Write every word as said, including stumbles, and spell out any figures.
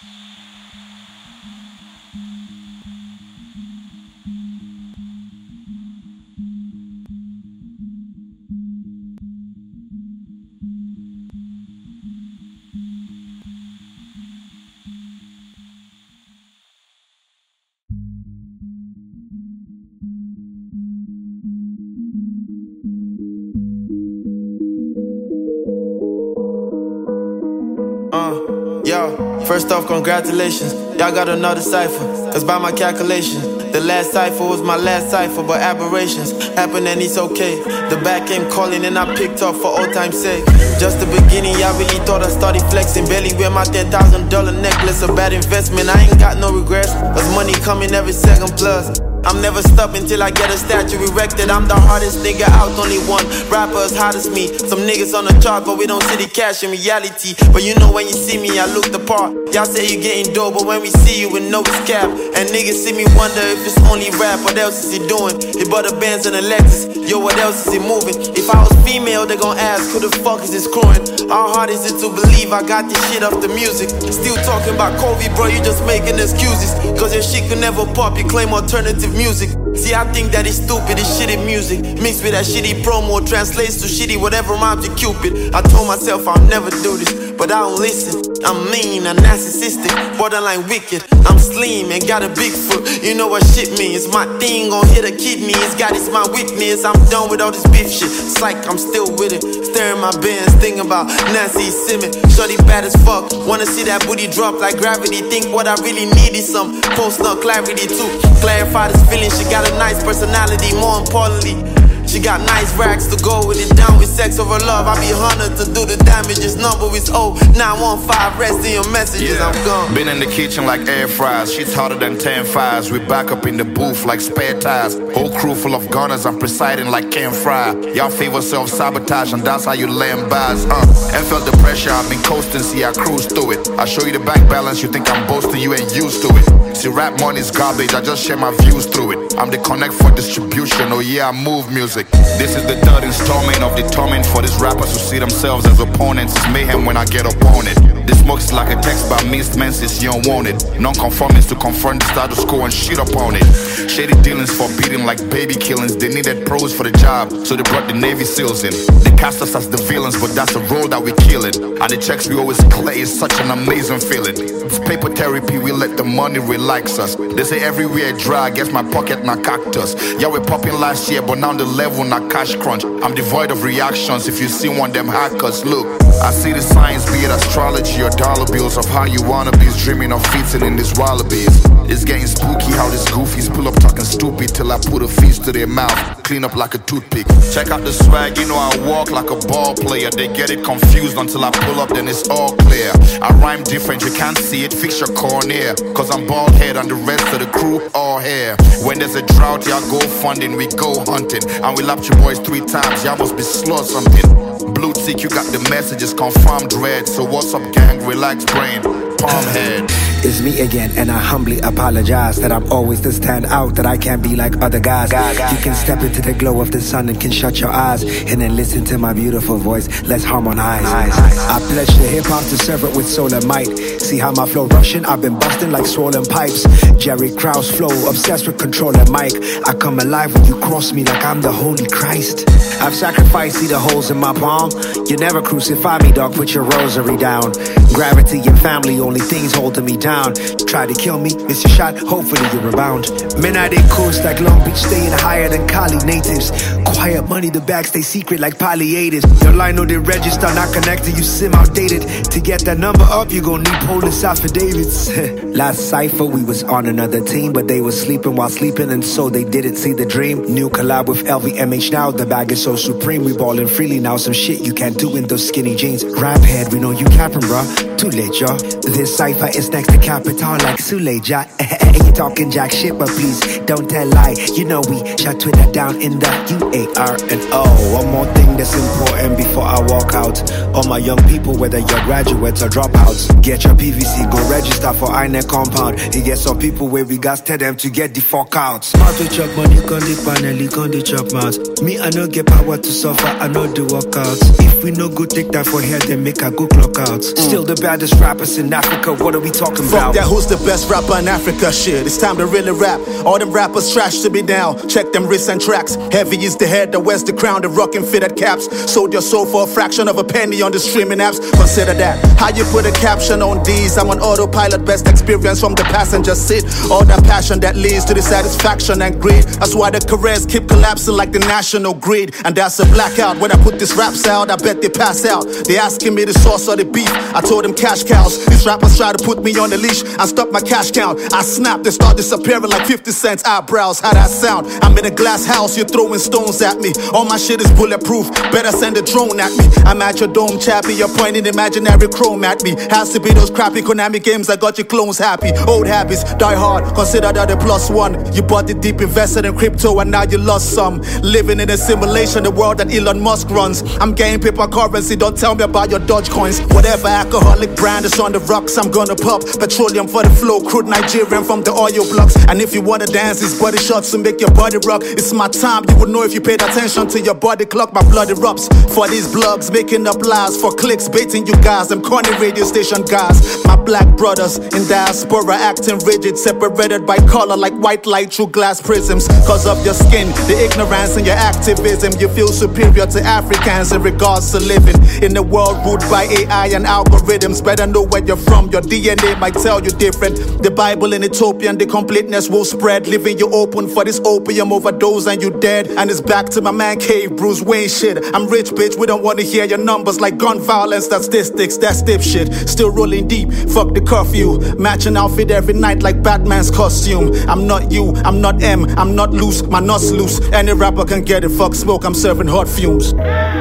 Uh, yo, first off, congratulations. Y'all got another cipher. Cause by my calculation, the last cipher was my last cipher. But aberrations happen and it's okay. The back came calling and I picked up for old time's sake. Just the beginning, y'all really thought I started flexing. Barely wear my ten thousand dollar necklace. A bad investment, I ain't got no regrets. Cause money coming every second plus. I'm never stopping till I get a statue erected. I'm the hardest nigga out, only one rapper as hot as me. Some niggas on the chart, but we don't see the cash in reality. But you know when you see me, I look the part. Y'all say you getting dope, but when we see you, we know it's cap. And niggas see me wonder if it's only rap. What else is he doing? He bought the Benz and the Lexus. Yo, what else is he moving? If I was female, they gon' ask, who the fuck is this crewing? How hard is it to believe I got this shit off the music? Still talking about Kobe, bro, you just making excuses. Cause your shit could never pop, you claim alternative music. See, I think that it's stupid, it's shitty music mixed with that shitty promo, translates to shitty whatever rhymes to Cupid. I told myself I'll never do this, but I don't listen. I'm mean, I'm narcissistic, borderline wicked. I'm slim and got a big foot, you know what shit means. My thing gon' hit a kidney, it's got it's my weakness. I'm done with all this beef shit, psych, I'm still with it. Staring my bands, thinking about Nancy Simmons. Shorty bad as fuck, wanna see that booty drop like gravity. Think what I really need is some post-nut clarity to clarify this feeling. She got a nice personality, more importantly, she got nice racks to go with it. Down with sex over love, I be honored to do the damage. This number is oh nine one five, rest in your messages, yeah. I'm gone. Been in the kitchen like air fries, she's hotter than ten fires. We back up in the booth like spare tires. Whole crew full of gunners, I'm presiding like Ken Fry. Y'all favor self-sabotage and that's how you land bars. Uh, and felt the pressure, I've been coasting, see I cruise through it. I show you the bank balance, you think I'm boasting, you ain't used to it. See rap money's garbage, I just share my views through it. I'm the connect for distribution, oh yeah I move music. This is the third installment of the torment for these rappers who see themselves as opponents. It's mayhem when I get up on it. This smoke's like a text by missed menses, you don't want it. Non-conformist to confront the status quo and shit up on it. Shady dealings forbidden like baby killings. They needed pros for the job, so they brought the Navy SEALs in. They cast us as the villains, but that's the role that we kill it. And the checks we always clear is such an amazing feeling. It's paper therapy, we let the money relax us. They say everywhere dry, I guess my pocket not cactus. Yeah, we popping last year, but now the level not cash crunch. I'm devoid of reactions if you see one them hackers. Look, I see the signs, be it astrology or dollar bills, of how you wanna be dreaming of fitting in these wallabies. It's getting spooky how these goofies pull up talking stupid till I put a feast to their mouth, clean up like a toothpick. Check out the swag, you know I walk like a ball player. They get it confused until I pull up, then it's all clear. I rhyme different, you can't see it, fix your cornea. Cause I'm bald head and the rest of the crew all hair. When there's a drought, y'all go funding, we go hunting. And we lapped your boys three times, y'all must be slow something. Blue tick, you got the messages confirmed red. So what's up gang, relax brain, palm head. It's me again, and I humbly apologize that I'm always the standout, that I can't be like other guys. You can step into the glow of the sun and can shut your eyes and then listen to my beautiful voice. Let's harmonize. I pledge to hip-hop to serve it with soul and might. See how my flow rushing? I've been busting like swollen pipes. Jerry Krause flow, obsessed with controlling mic. I come alive when you cross me like I'm the Holy Christ. I've sacrificed, see the holes in my palm. You never crucify me, dog, put your rosary down. Gravity and family, only things holding me down. Try to kill me, miss your shot, hopefully you rebound. Men are they coast like Long Beach, staying higher than Cali natives. Quiet money, the bags stay secret like palliatives. Your line know they register, not connected, you sim outdated. To get that number up, you gon' need police affidavits. Last cypher, we was on another team, but they was sleeping while sleeping, and so they didn't see the dream. New collab with L V M H now, the bag is so supreme. We ballin' freely now, some shit you can't do in those skinny jeans. Rap head, we know you capping, bruh. Too late, y'all. This cypher is next to Capital like Suleja. You talking jack shit, but please don't tell lie. You know we shut Twitter down in the U A R and O. One more thing that's important before I walk out. All my young people, whether you're graduates or dropouts, get your P V C, go register for I N E C compound. You get some people where we got tell them to get the fuck out. Smart to chop money, con the panel, con the chop mouth. Me, I no get power to suffer, I know the workout. knockouts. If we no go take that for here, then make a go clock out. Mm. Still the baddest rappers in Africa, what are we talking Fuck about? that, who's the best rapper in Africa? Shit, it's time to really rap. All them rappers trash to me now. Check them wrists and tracks. Heavy is the head, the wears the crown, the rockin' fitted caps. Sold your soul for a fraction of a penny on the streaming apps. Consider that. How you put a caption on these? I'm on autopilot, best experience from the passenger seat. All that passion that leads to the satisfaction and greed. That's why the careers keep collapsing like the national grid. And that's a blackout. When I put these raps out, I bet they pass out. They asking me the source of the beef. I told them cash cows. These rappers try to put me on the leash and stop my cash count. I snap, they start disappearing like fifty cents eyebrows. How that sound? I'm in a glass house, you're throwing stones at me. All my shit is bulletproof, better send a drone at me. I'm at your dome, chappy, you're pointing imaginary chrome at me. Has to be those crappy Konami games that got your clones happy. Old habits, die hard, consider that a plus one. You bought it deep, invested in crypto, and now you lost some. Living in a simulation, the world that Elon Musk runs. I'm getting paper currency, don't tell me about your Dogecoins. Whatever alcoholic brand is on the rocks, I'm gonna pop. Petroleum for the flow, crude Nigerian from the oil blocks. And if you wanna dance, these body shots to make your body rock. It's my time, you would know if you paid attention to your body clock. My blood erupts for these blogs, making up lies for clicks, baiting you guys. Them corny radio station guys. My black brothers in diaspora acting rigid, separated by color like white light through glass prisms. Cause of your skin, the ignorance and your activism, you feel superior to Africans in regards to living in a world ruled by A I and algorithms. Better know where you're from, your D N A might tell you different. The Bible in Ethiopian, the completeness will spread, leaving you open for this opium overdose and you dead. And it's back to my man cave, Bruce Wayne shit. I'm rich, bitch, we don't want to hear your numbers like gun violence, statistics, that's dip shit. Still rolling deep, fuck the curfew. Matching outfit every night like Batman's costume. I'm not you, I'm not M, I'm not loose, my nuts loose. Any rapper can get it, fuck smoke, I'm serving hot fumes.